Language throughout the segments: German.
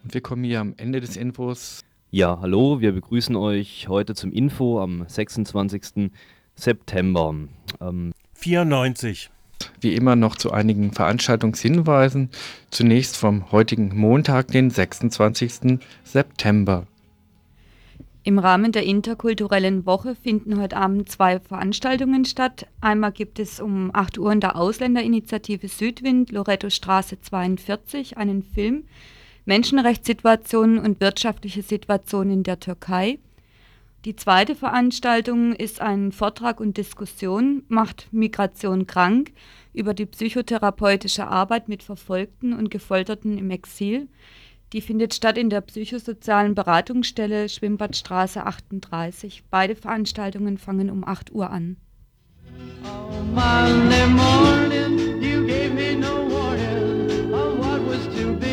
Und wir kommen hier am Ende des Infos. Ja, hallo, wir begrüßen euch heute zum Info am 26. September. 94. Wie immer noch zu einigen Veranstaltungshinweisen. Zunächst vom heutigen Montag, den 26. September. Im Rahmen der interkulturellen Woche finden heute Abend 2 Veranstaltungen statt. Einmal gibt es um 8 Uhr in der Ausländerinitiative Südwind, Lorettostraße 42, einen Film Menschenrechtssituationen und wirtschaftliche Situation in der Türkei. Die zweite Veranstaltung ist ein Vortrag und Diskussion, Macht Migration krank, über die psychotherapeutische Arbeit mit Verfolgten und Gefolterten im Exil. Die findet statt in der psychosozialen Beratungsstelle Schwimmbadstraße 38. Beide Veranstaltungen fangen um 8 Uhr an. Oh, Monday morning, you gave me no warning of what was to be.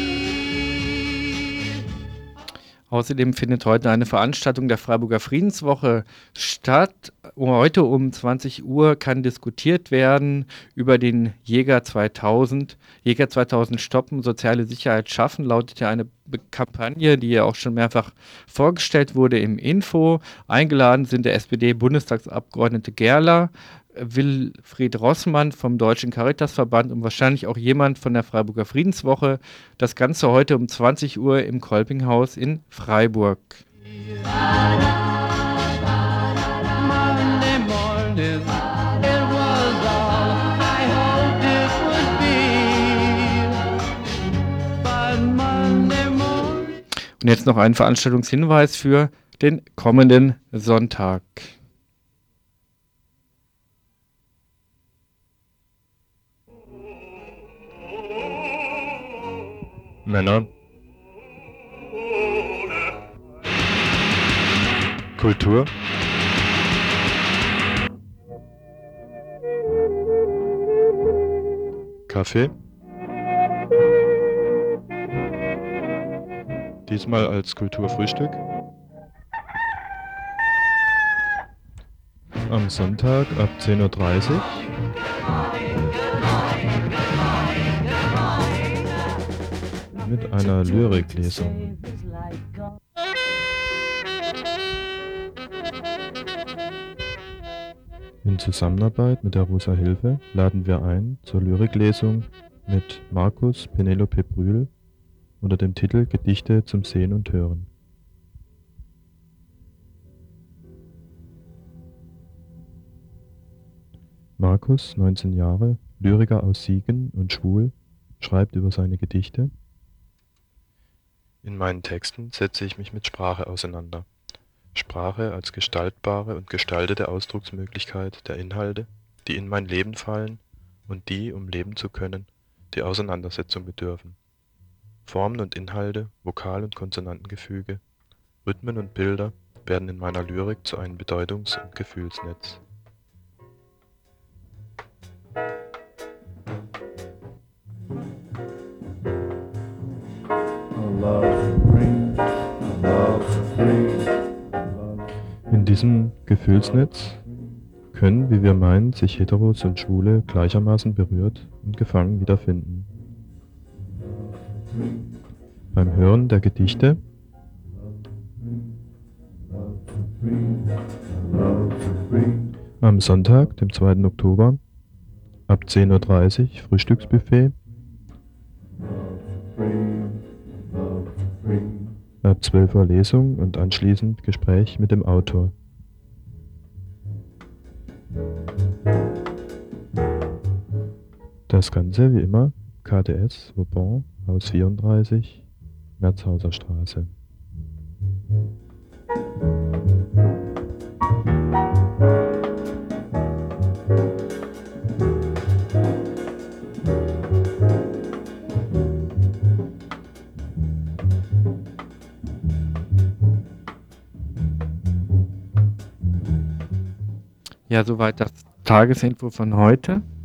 Außerdem findet heute eine Veranstaltung der Freiburger Friedenswoche statt. Heute um 20 Uhr kann diskutiert werden über den Jäger 2000. Jäger 2000 stoppen, soziale Sicherheit schaffen, lautet ja eine Kampagne, die ja auch schon mehrfach vorgestellt wurde im Info. Eingeladen sind der SPD-Bundestagsabgeordnete Gerler, Wilfried Rossmann vom Deutschen Caritasverband und wahrscheinlich auch jemand von der Freiburger Friedenswoche. Das Ganze heute um 20 Uhr im Kolpinghaus in Freiburg. Und jetzt noch ein Veranstaltungshinweis für den kommenden Sonntag. Männer, Kultur, Kaffee, diesmal als Kulturfrühstück, am Sonntag ab 10:30 Uhr. Mit einer Lyriklesung. In Zusammenarbeit mit der Rosa Hilfe laden wir ein zur Lyriklesung mit Markus Penelope Brühl unter dem Titel Gedichte zum Sehen und Hören. Markus, 19 Jahre, Lyriker aus Siegen und schwul, schreibt über seine Gedichte. In meinen Texten setze ich mich mit Sprache auseinander. Sprache als gestaltbare und gestaltete Ausdrucksmöglichkeit der Inhalte, die in mein Leben fallen und die, um leben zu können, die Auseinandersetzung bedürfen. Formen und Inhalte, Vokal- und Konsonantengefüge, Rhythmen und Bilder werden in meiner Lyrik zu einem Bedeutungs- und Gefühlsnetz. In diesem Gefühlsnetz können, wie wir meinen, sich Heteros und Schwule gleichermaßen berührt und gefangen wiederfinden. Beim Hören der Gedichte am Sonntag, dem 2. Oktober, ab 10:30 Uhr Frühstücksbuffet, ab 12 Uhr Lesung und anschließend Gespräch mit dem Autor. Das Ganze wie immer KDS Vauban, Haus 34, Merzhauser Straße. Ja, soweit das Tagesinfo von heute.